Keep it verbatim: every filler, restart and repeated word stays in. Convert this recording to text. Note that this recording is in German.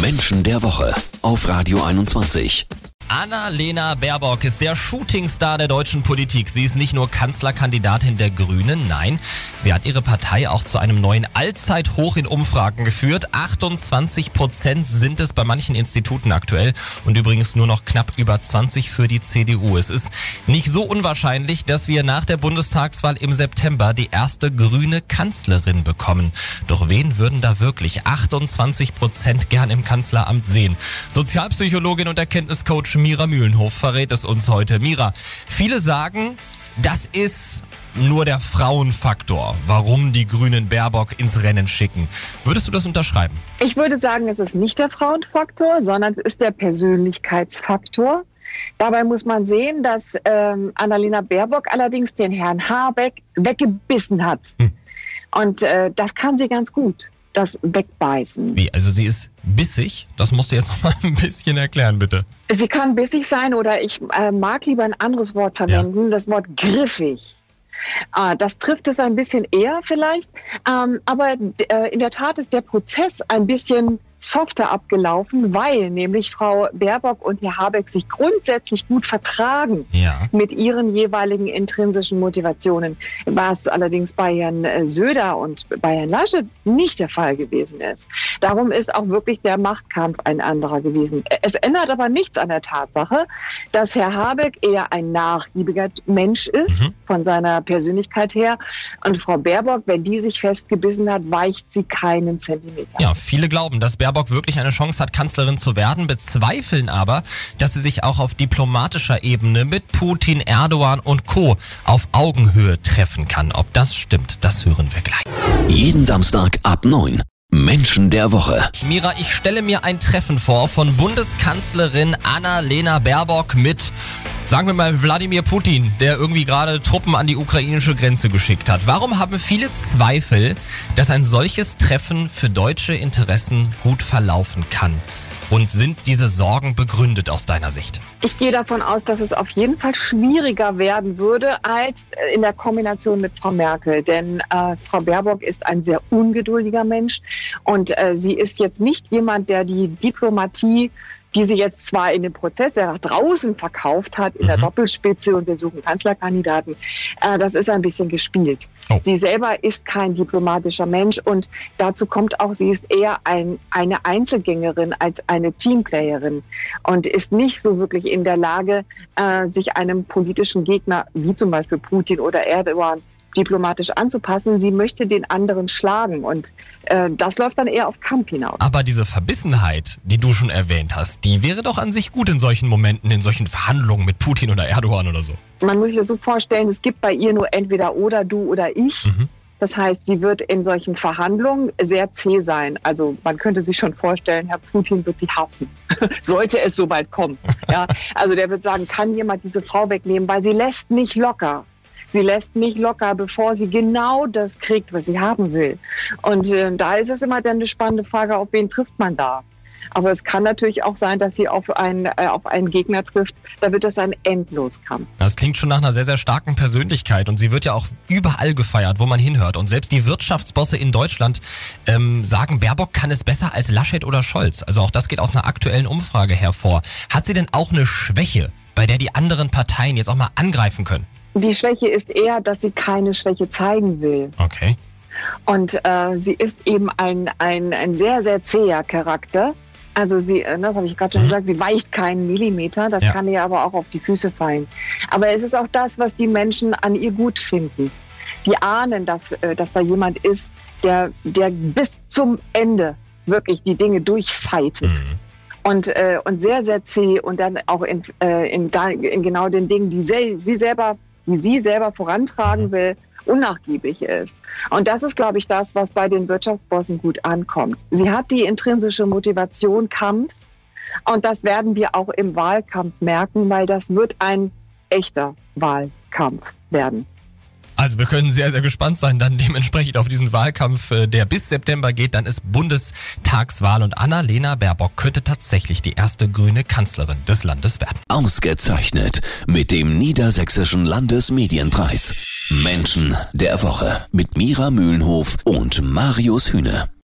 Menschen der Woche auf Radio einundzwanzig. Annalena Baerbock ist der Shootingstar der deutschen Politik. Sie ist nicht nur Kanzlerkandidatin der Grünen, nein, sie hat ihre Partei auch zu einem neuen Allzeithoch in Umfragen geführt. achtundzwanzig Prozent sind es bei manchen Instituten aktuell und übrigens nur noch knapp über zwanzig für die C D U. Es ist nicht so unwahrscheinlich, dass wir nach der Bundestagswahl im September die erste grüne Kanzlerin bekommen. Doch wen würden da wirklich achtundzwanzig Prozent gern im Kanzleramt sehen? Sozialpsychologin und Erkenntniscoach Mira Mühlenhof verrät es uns heute. Mira, viele sagen, das ist nur der Frauenfaktor, warum die Grünen Baerbock ins Rennen schicken. Würdest du das unterschreiben? Ich würde sagen, es ist nicht der Frauenfaktor, sondern es ist der Persönlichkeitsfaktor. Dabei muss man sehen, dass ähm, Annalena Baerbock allerdings den Herrn Habeck weggebissen hat. Hm. Und äh, das kann sie ganz gut. Das Wegbeißen. Wie? Also sie ist bissig? Das musst du jetzt noch mal ein bisschen erklären, bitte. Sie kann bissig sein oder ich äh, mag lieber ein anderes Wort verwenden, ja. Das Wort griffig. Äh, das trifft es ein bisschen eher vielleicht, ähm, aber äh, in der Tat ist der Prozess ein bisschen softer abgelaufen, weil nämlich Frau Baerbock und Herr Habeck sich grundsätzlich gut vertragen ja. mit ihren jeweiligen intrinsischen Motivationen, was allerdings bei Herrn Söder und bei Herrn Laschet nicht der Fall gewesen ist. Darum ist auch wirklich der Machtkampf ein anderer gewesen. Es ändert aber nichts an der Tatsache, dass Herr Habeck eher ein nachgiebiger Mensch ist, mhm. von seiner Persönlichkeit her, und Frau Baerbock, wenn die sich festgebissen hat, weicht sie keinen Zentimeter. Ja, viele glauben, dass Baerbock wirklich eine Chance hat, Kanzlerin zu werden, bezweifeln aber, dass sie sich auch auf diplomatischer Ebene mit Putin, Erdogan und Co. auf Augenhöhe treffen kann. Ob das stimmt, das hören wir gleich. Jeden Samstag ab neun. Menschen der Woche. Mira, ich stelle mir ein Treffen vor von Bundeskanzlerin Annalena Baerbock mit, sagen wir mal, Wladimir Putin, der irgendwie gerade Truppen an die ukrainische Grenze geschickt hat. Warum haben viele Zweifel, dass ein solches Treffen für deutsche Interessen gut verlaufen kann? Und sind diese Sorgen begründet aus deiner Sicht? Ich gehe davon aus, dass es auf jeden Fall schwieriger werden würde als in der Kombination mit Frau Merkel. Denn äh, Frau Baerbock ist ein sehr ungeduldiger Mensch und äh, sie ist jetzt nicht jemand, der die Diplomatie, die sie jetzt zwar in dem Prozess ja nach draußen verkauft hat, in mhm. der Doppelspitze und wir suchen Kanzlerkandidaten, äh, das ist ein bisschen gespielt. Oh. Sie selber ist kein diplomatischer Mensch und dazu kommt auch, sie ist eher ein, eine Einzelgängerin als eine Teamplayerin und ist nicht so wirklich in der Lage, äh, sich einem politischen Gegner, wie zum Beispiel Putin oder Erdogan, diplomatisch anzupassen. Sie möchte den anderen schlagen und äh, das läuft dann eher auf Kampf hinaus. Aber diese Verbissenheit, die du schon erwähnt hast, die wäre doch an sich gut in solchen Momenten, in solchen Verhandlungen mit Putin oder Erdogan oder so. Man muss sich das so vorstellen, es gibt bei ihr nur entweder oder, du oder ich. Mhm. Das heißt, sie wird in solchen Verhandlungen sehr zäh sein. Also man könnte sich schon vorstellen, Herr Putin wird sie hassen. Sollte es so weit kommen. Ja? Also der wird sagen, kann jemand diese Frau wegnehmen, weil sie lässt nicht locker. Sie lässt nicht locker, bevor sie genau das kriegt, was sie haben will. Und äh, da ist es immer dann eine spannende Frage, auf wen trifft man da? Aber es kann natürlich auch sein, dass sie auf einen, äh, auf einen Gegner trifft. Da wird das ein Endloskampf. Das klingt schon nach einer sehr, sehr starken Persönlichkeit. Und sie wird ja auch überall gefeiert, wo man hinhört. Und selbst die Wirtschaftsbosse in Deutschland ähm, sagen, Baerbock kann es besser als Laschet oder Scholz. Also auch das geht aus einer aktuellen Umfrage hervor. Hat sie denn auch eine Schwäche, bei der die anderen Parteien jetzt auch mal angreifen können? Die Schwäche ist eher, dass sie keine Schwäche zeigen will. Okay. Und äh, sie ist eben ein, ein, ein sehr, sehr zäher Charakter. Also sie, das habe ich gerade schon mhm. gesagt, sie weicht keinen Millimeter. Das ja. kann ihr aber auch auf die Füße fallen. Aber es ist auch das, was die Menschen an ihr gut finden. Die ahnen, dass, dass da jemand ist, der, der bis zum Ende wirklich die Dinge durchfightet. Mhm. Und, äh, und sehr, sehr zäh und dann auch in, äh, in, in genau den Dingen, die sie, sie selber die sie selber vorantragen will, unnachgiebig ist. Und das ist, glaube ich, das, was bei den Wirtschaftsbossen gut ankommt. Sie hat die intrinsische Motivation Kampf und das werden wir auch im Wahlkampf merken, weil das wird ein echter Wahlkampf werden. Also wir können sehr, sehr gespannt sein dann dementsprechend auf diesen Wahlkampf, der bis September geht. Dann ist Bundestagswahl und Annalena Baerbock könnte tatsächlich die erste grüne Kanzlerin des Landes werden. Ausgezeichnet mit dem Niedersächsischen Landesmedienpreis. Menschen der Woche mit Mira Mühlenhof und Marius Hühne.